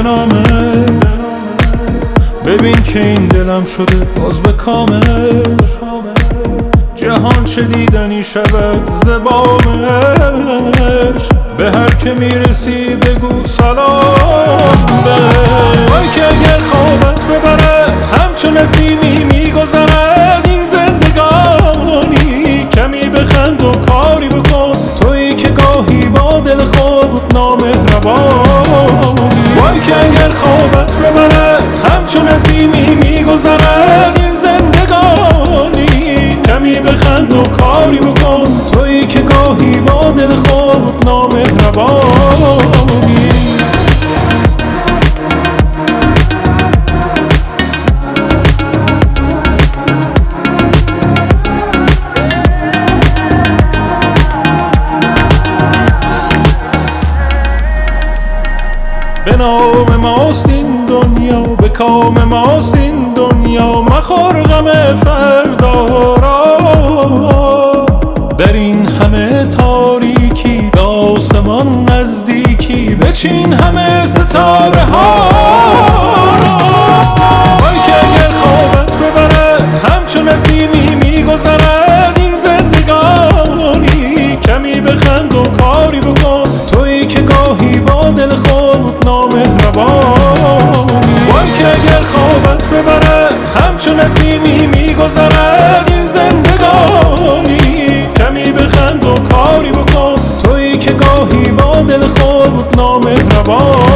نامش. ببین که این دلم شده باز به کامش. جهان چه دیدنی شود زبامش. به هر که میرسی بگو سلام بهش. وای که اگر خوابت ببره همچون نسیمی میگذرد این زندگانی. کمی بخند و کاری بکن تویی که گاهی با دل خود نامهربانی. وای که اگر خوابت ببره همچون نسیمی میگذرد این زندگانی. کمی بخند و کاری بکن تویی که گاهی با دل خود نامهربانی. به نام ماست این دنیا، به کام ماست این دنیا، مخور غم فردا را. در این همه تاریکی به آسمان نزدیکی بچین همه ستاره ها. وای که اگر خوابت ببره همچون نسیمی میگذرد این زندگانی. کمی بخند و کاری بکن تویی که گاهی با دل خود نامهربانی. وای که اگر خوابت ببره همچون نسیمی میگذرد این زندگانی. کمی بخند و کاری بکن تویی که گاهی با دل خود نامهربانی.